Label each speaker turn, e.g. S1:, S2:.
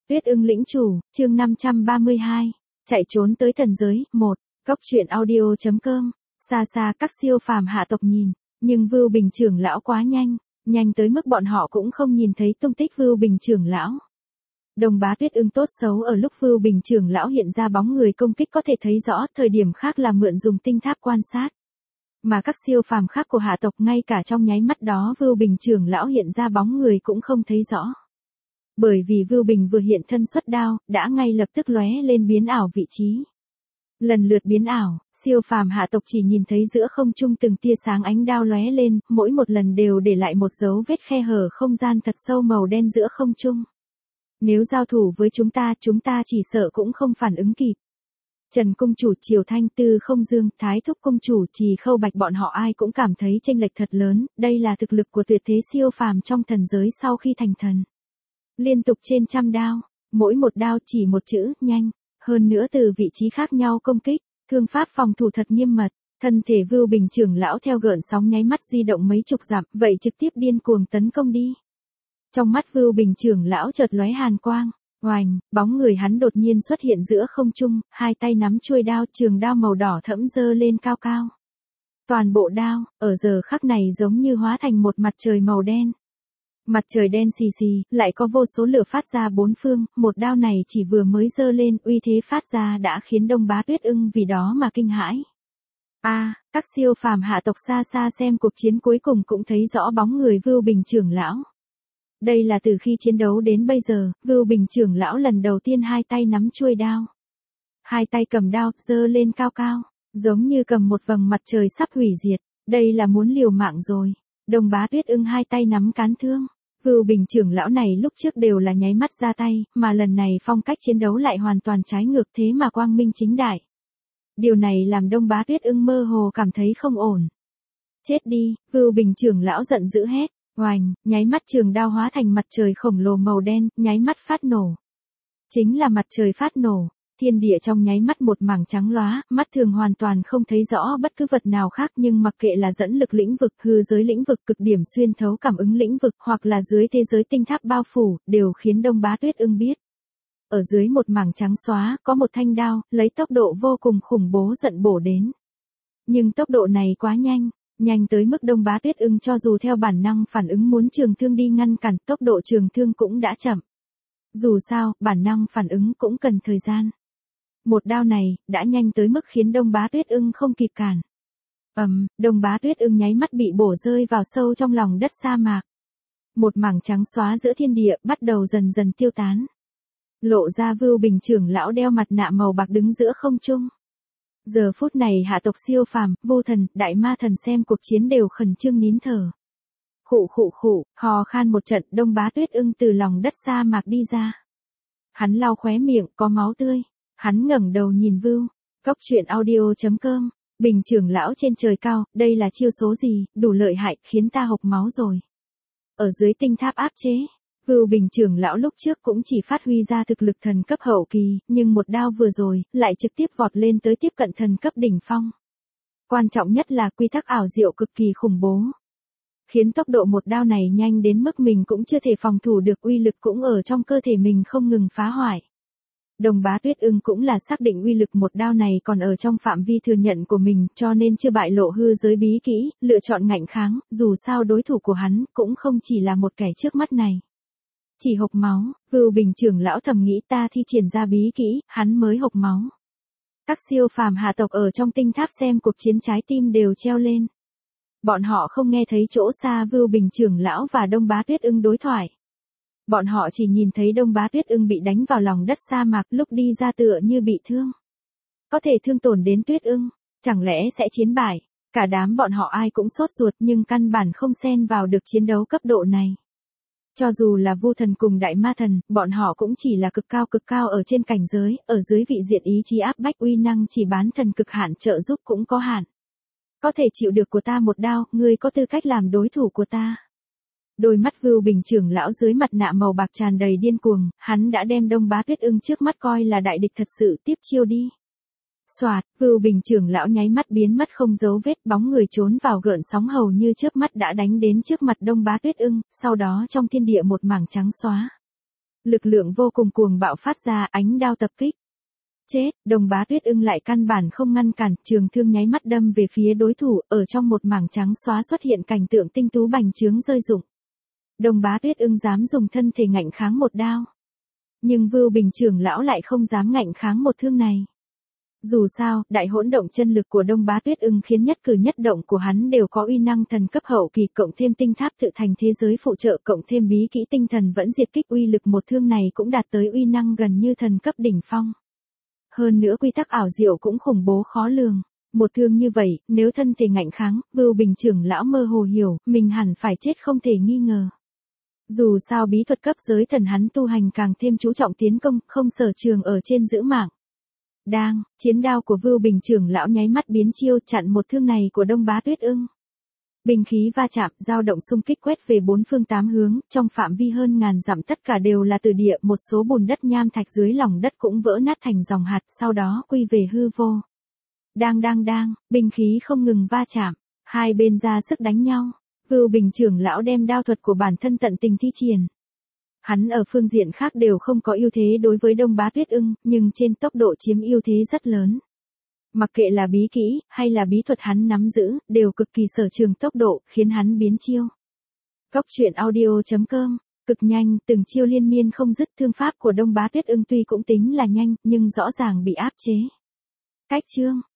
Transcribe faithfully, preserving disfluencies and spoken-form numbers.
S1: Tuyết ưng lĩnh chủ, chương năm trăm ba mươi hai. Chạy trốn tới thần giới, một. Cốc truyện audio.com. Xa xa các siêu phàm hạ tộc nhìn, nhưng Vưu Bình trưởng lão quá nhanh, nhanh tới mức bọn họ cũng không nhìn thấy tung tích Vưu Bình trưởng lão. Đồng Bá Tuyết ưng tốt xấu ở lúc Vưu Bình trưởng lão hiện ra bóng người công kích có thể thấy rõ, thời điểm khác là mượn dùng tinh tháp quan sát. Mà các siêu phàm khác của hạ tộc ngay cả trong nháy mắt đó Vưu Bình trưởng lão hiện ra bóng người cũng không thấy rõ. Bởi vì Vưu Bình vừa hiện thân xuất đao, đã ngay lập tức lóe lên biến ảo vị trí. Lần lượt biến ảo, siêu phàm hạ tộc chỉ nhìn thấy giữa không trung từng tia sáng ánh đao lóe lên, mỗi một lần đều để lại một dấu vết khe hở không gian thật sâu màu đen giữa không trung. Nếu giao thủ với chúng ta, chúng ta chỉ sợ cũng không phản ứng kịp. Trần Cung Chủ, Triều Thanh, Tư Không Dương, Thái Thúc Cung Chủ, Trì Khâu Bạch bọn họ ai cũng cảm thấy chênh lệch thật lớn, đây là thực lực của tuyệt thế siêu phàm trong thần giới sau khi thành thần. Liên tục trên trăm đao, mỗi một đao chỉ một chữ, nhanh, hơn nữa từ vị trí khác nhau công kích, thương pháp phòng thủ thật nghiêm mật, thân thể Vưu Bình trưởng lão theo gợn sóng nháy mắt di động mấy chục dặm, vậy trực tiếp điên cuồng tấn công đi. Trong mắt Vưu Bình trưởng lão chợt lóe hàn quang, oành, bóng người hắn đột nhiên xuất hiện giữa không trung, hai tay nắm chuôi đao, trường đao màu đỏ thẫm giơ lên cao cao. Toàn bộ đao, ở giờ khắc này giống như hóa thành một mặt trời màu đen. Mặt trời đen xì xì, lại có vô số lửa phát ra bốn phương, một đao này chỉ vừa mới giơ lên, uy thế phát ra đã khiến Đông Bá Tuyết ưng vì đó mà kinh hãi. A, à, các siêu phàm hạ tộc xa xa xem cuộc chiến cuối cùng cũng thấy rõ bóng người Vưu Bình trưởng lão. Đây là từ khi chiến đấu đến bây giờ, Vưu Bình trưởng lão lần đầu tiên hai tay nắm chuôi đao. Hai tay cầm đao, giơ lên cao cao, giống như cầm một vầng mặt trời sắp hủy diệt, đây là muốn liều mạng rồi. Đông Bá Tuyết ưng hai tay nắm cán thương. Vưu Bình trưởng lão này lúc trước đều là nháy mắt ra tay, mà lần này phong cách chiến đấu lại hoàn toàn trái ngược, thế mà quang minh chính đại. Điều này làm Đông Bá Tuyết ưng mơ hồ cảm thấy không ổn. Chết đi, Vưu Bình trưởng lão giận dữ hét, oành, nháy mắt trường đao hóa thành mặt trời khổng lồ màu đen, nháy mắt phát nổ. Chính là mặt trời phát nổ, thiên địa trong nháy mắt một mảng trắng lóa, mắt thường hoàn toàn không thấy rõ bất cứ vật nào khác, nhưng mặc kệ là dẫn lực lĩnh vực, hư giới lĩnh vực, cực điểm xuyên thấu cảm ứng lĩnh vực, hoặc là dưới thế giới tinh tháp bao phủ, đều khiến Đông Bá Tuyết ưng biết. Ở dưới một mảng trắng xóa, có một thanh đao, lấy tốc độ vô cùng khủng bố giận bổ đến. Nhưng tốc độ này quá nhanh, nhanh tới mức Đông Bá Tuyết ưng cho dù theo bản năng phản ứng muốn trường thương đi ngăn cản, tốc độ trường thương cũng đã chậm. Dù sao, bản năng phản ứng cũng cần thời gian. Một đao này, đã nhanh tới mức khiến Đông Bá Tuyết ưng không kịp cản. Ầm, um, Đông Bá Tuyết ưng nháy mắt bị bổ rơi vào sâu trong lòng đất sa mạc. Một mảng trắng xóa giữa thiên địa bắt đầu dần dần tiêu tán. Lộ ra Vưu Bình trưởng lão đeo mặt nạ màu bạc đứng giữa không trung. Giờ phút này hạ tộc siêu phàm, Vu Thần, Đại Ma Thần xem cuộc chiến đều khẩn trương nín thở. Khụ khụ khụ, hò khan một trận, Đông Bá Tuyết ưng từ lòng đất sa mạc đi ra. Hắn lau khóe miệng, có máu tươi. Hắn ngẩng đầu nhìn Vưu. Cốc truyện audio.com. Bình trưởng lão trên trời cao, đây là chiêu số gì, đủ lợi hại, khiến ta hộc máu rồi. Ở dưới tinh tháp áp chế, Vưu Bình trưởng lão lúc trước cũng chỉ phát huy ra thực lực thần cấp hậu kỳ, nhưng một đao vừa rồi, lại trực tiếp vọt lên tới tiếp cận thần cấp đỉnh phong. Quan trọng nhất là quy tắc ảo diệu cực kỳ khủng bố. Khiến tốc độ một đao này nhanh đến mức mình cũng chưa thể phòng thủ được, uy lực cũng ở trong cơ thể mình không ngừng phá hoại. Đông Bá Tuyết ưng cũng là xác định uy lực một đao này còn ở trong phạm vi thừa nhận của mình, cho nên chưa bại lộ hư giới bí kỹ, lựa chọn ngạnh kháng, dù sao đối thủ của hắn cũng không chỉ là một kẻ trước mắt này. Chỉ hộc máu, Vưu Bình trưởng lão thầm nghĩ ta thi triển ra bí kỹ, hắn mới hộc máu. Các siêu phàm hạ tộc ở trong tinh tháp xem cuộc chiến trái tim đều treo lên. Bọn họ không nghe thấy chỗ xa Vưu Bình trưởng lão và Đông Bá Tuyết ưng đối thoại. Bọn họ chỉ nhìn thấy Đông Bá Tuyết ưng bị đánh vào lòng đất sa mạc, lúc đi ra tựa như bị thương. Có thể thương tổn đến Tuyết ưng, chẳng lẽ sẽ chiến bại? Cả đám bọn họ ai cũng sốt ruột nhưng căn bản không xen vào được chiến đấu cấp độ này. Cho dù là Vu Thần cùng Đại Ma Thần, bọn họ cũng chỉ là cực cao cực cao ở trên cảnh giới, ở dưới vị diện ý chí áp bách uy năng chỉ bán thần cực hạn trợ giúp cũng có hạn. Có thể chịu được của ta một đao, ngươi có tư cách làm đối thủ của ta. Đôi mắt Vưu Bình trưởng lão dưới mặt nạ màu bạc tràn đầy điên cuồng, hắn đã đem Đông Bá Tuyết ưng trước mắt coi là đại địch thật sự, tiếp chiêu đi. Soạt, Vưu Bình trưởng lão nháy mắt biến mất không dấu vết, bóng người trốn vào gợn sóng hầu như chớp mắt đã đánh đến trước mặt Đông Bá Tuyết ưng, sau đó trong thiên địa một mảng trắng xóa. lực lượng vô cùng cuồng bạo phát ra, ánh đao tập kích. Chết, Đồng Bá Tuyết Ưng lại căn bản không ngăn cản, trường thương nháy mắt đâm về phía đối thủ, ở trong một mảng trắng xóa xuất hiện cảnh tượng tinh tú bành trướng rơi rụng. Đồng Bá Tuyết Ưng dám dùng thân thể ngạnh kháng một đao. Nhưng Vưu Bình trưởng lão lại không dám ngạnh kháng một thương này. Dù sao, đại hỗn động chân lực của Đông Bá Tuyết Ưng khiến nhất cử nhất động của hắn đều có uy năng thần cấp hậu kỳ, cộng thêm tinh tháp tự thành thế giới phụ trợ, cộng thêm bí kỹ tinh thần vẫn diệt kích, uy lực một thương này cũng đạt tới uy năng gần như thần cấp đỉnh phong. Hơn nữa quy tắc ảo diệu cũng khủng bố khó lường. Một thương như vậy, nếu thân thể ngạnh kháng, Vưu Bình trưởng lão mơ hồ hiểu, mình hẳn phải chết không thể nghi ngờ. Dù sao bí thuật cấp giới thần hắn tu hành càng thêm chú trọng tiến công, không sở trường ở trên giữ mạng. Đang, chiến đao của Vưu Bình trưởng lão nháy mắt biến chiêu, chặn một thương này của Đông Bá Tuyết Ưng. Binh khí va chạm, dao động xung kích quét về bốn phương tám hướng, trong phạm vi hơn ngàn dặm tất cả đều là từ địa, một số bùn đất nham thạch dưới lòng đất cũng vỡ nát thành dòng hạt, sau đó quy về hư vô. Đang đang đang, binh khí không ngừng va chạm, hai bên ra sức đánh nhau. Vưu Bình trưởng lão đem đao thuật của bản thân tận tình thi triển. Hắn ở phương diện khác đều không có ưu thế đối với Đông Bá Tuyết Ưng, nhưng trên tốc độ chiếm ưu thế rất lớn. Mặc kệ là bí kỹ, hay là bí thuật hắn nắm giữ, đều cực kỳ sở trường tốc độ, khiến hắn biến chiêu. Cốc truyện audio chấm com, cực nhanh, từng chiêu liên miên không dứt, thương pháp của Đông Bá Tuyết Ưng tuy cũng tính là nhanh, nhưng rõ ràng bị áp chế. Cách chương